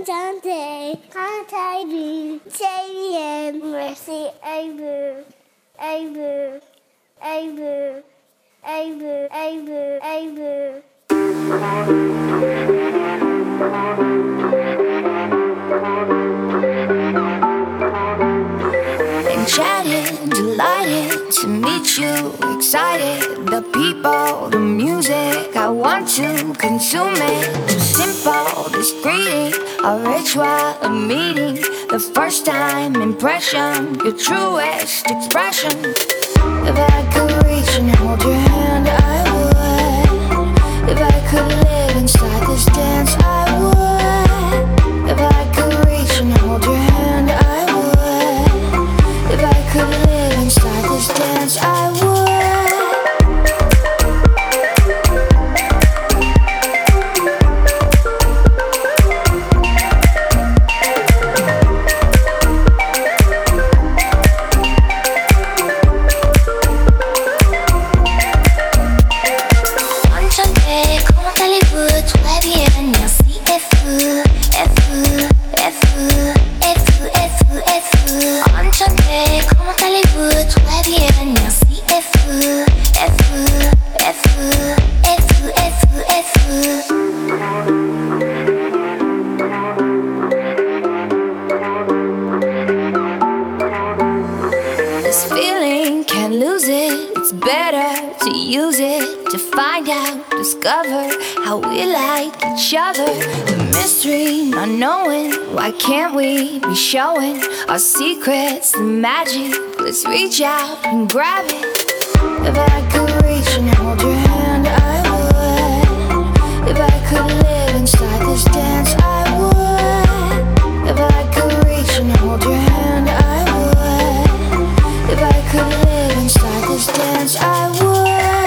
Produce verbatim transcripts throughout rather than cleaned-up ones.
Dante, Contact, J M, Mercy, Abu, Abu, Abu, Abu, Abu, Abu. Enchanted, delighted to meet you, excited, the people, the music, I want to consume it. Too simple, this greeting, a ritual, a meeting, the first time impression, your truest expression. If I could reach and hold your hand, I would. If I could live inside this dance, I would. If I could reach and hold your hand, I would. If I could live inside this dance, I would. This feeling, can't lose it. It's better to use it, to find out, discover how we like each other. The mystery, not knowing, why can't we be showing our secrets, the magic? Let's reach out and grab it. If I could reach and hold your hand, I would. If I could live inside this dance, I would. If I could reach and hold your hand, I would. If I could live inside this dance, I would.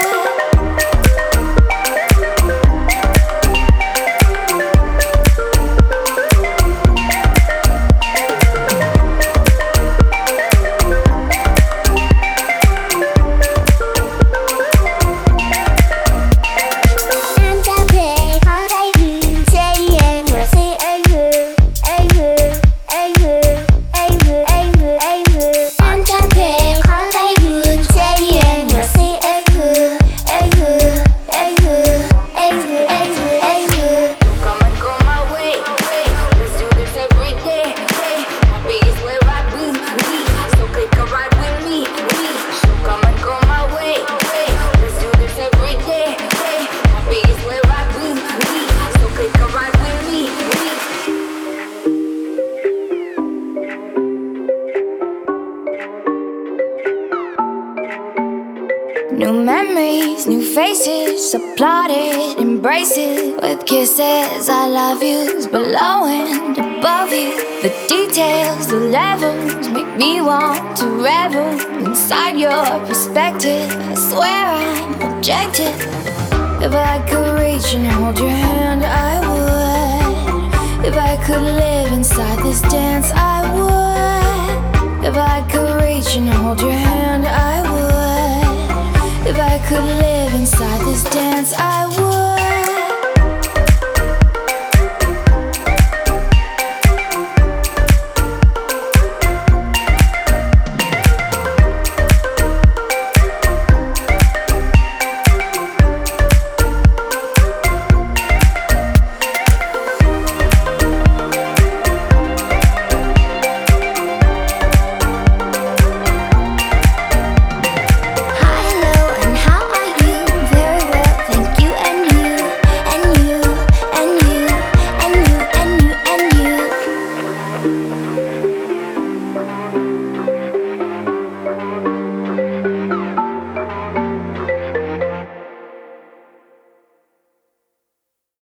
New memories, new faces, applauded, embrace it with kisses. I love yous below and above you. The details, the levels make me want to revel inside your perspective. I swear I'm objective. If I could reach and hold your hand, I would. If I could live inside this dance, I would. If I could reach and hold your hand, I would. If I could live inside this dance, I would.